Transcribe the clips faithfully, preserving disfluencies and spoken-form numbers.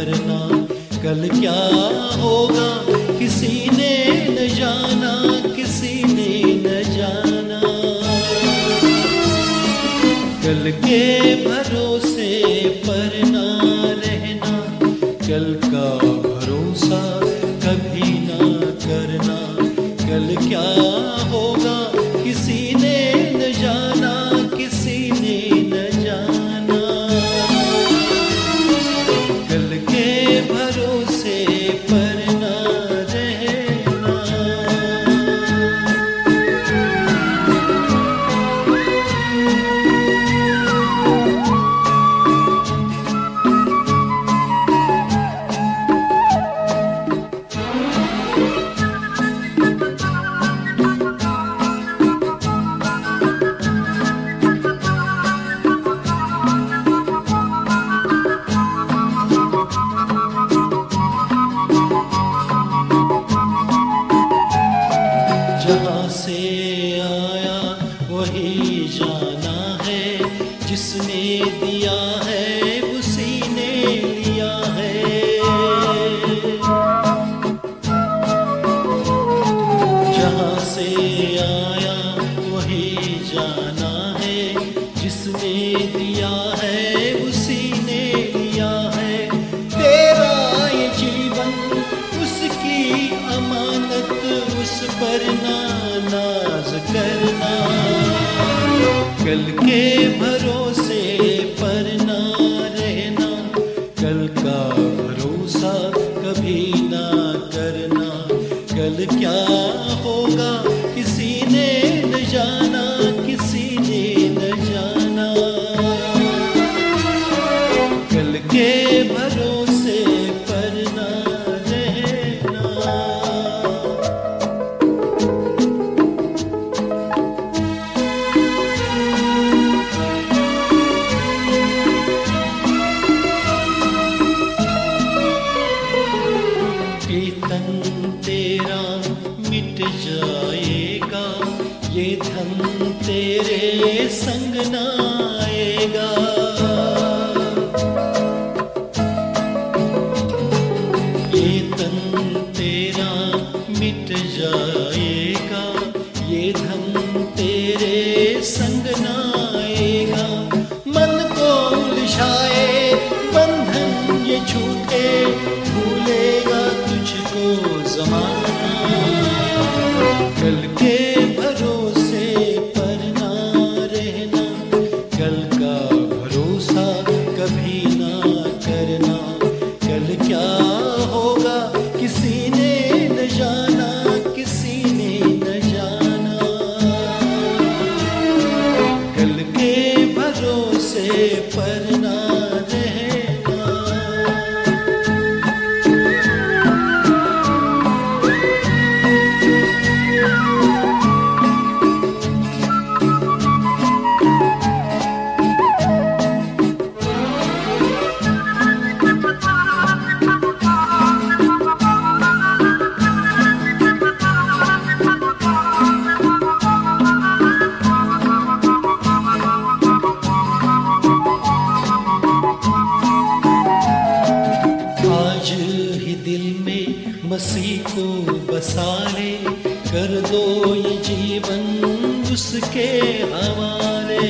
करना, कल क्या होगा किसी ने न जाना, किसी ने न जाना। कल के भरोसे पर ना रहना, कल का भरोसा कभी ना करना, कल क्या होगा किसी ने न जाना, किसी ने न जाना। कल के भरोसे पर ना रहना। जहाँ से आया वही जाना है, जिसने दिया है उसी ने लिया है। जहाँ से आया वही जाना है, जिसने दिया है उसी ने लिया है। तेरा ये जीवन उसकी अमानत, उस पर ना नाज करना, कल के भरोसे पर ना रहना, कल का भरोसा कभी ना करना। कल क्या होगा किसी ने न जाना, किसी ने न जाना। कल के भरोसे पर ना रहना। ये तन तेरा मिट जाएगा, ये धन तेरे संग ना आएगा। ये तन तेरा मिट जाएगा, ये धन तेरे संग ना आएगा। मन को उलझाए बंधन ये झूठे, भूलेगा तुझको ज़माना। कल के भरोसे पर ना रहना, कल का भरोसा कभी ना करना। कल क्या होगा किसी ने न जाना, किसी ने न जाना। कल के भरोसे पर ना रहना। आज ही दिल में मसीह को बसा ले, कर दो ये जीवन उसके हवाले।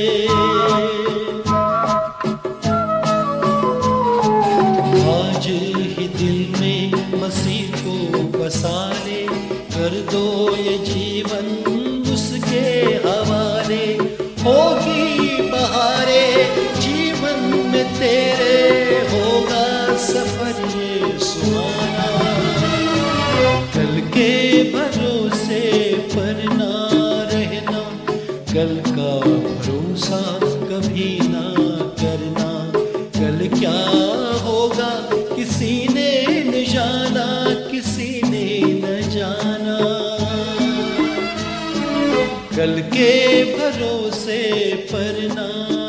आज ही दिल में मसीह को बसा ले, कर दो ये जीवन उसके हवाले। होगी बहारे जीवन में तेरे, होगा सफर ये सुहाना। कल के भरोसे पर ना रहना, कल का भरोसा कभी ना करना। कल क्या होगा किसी ने न जाना, किसी ने न जाना। कल के भरोसे पर ना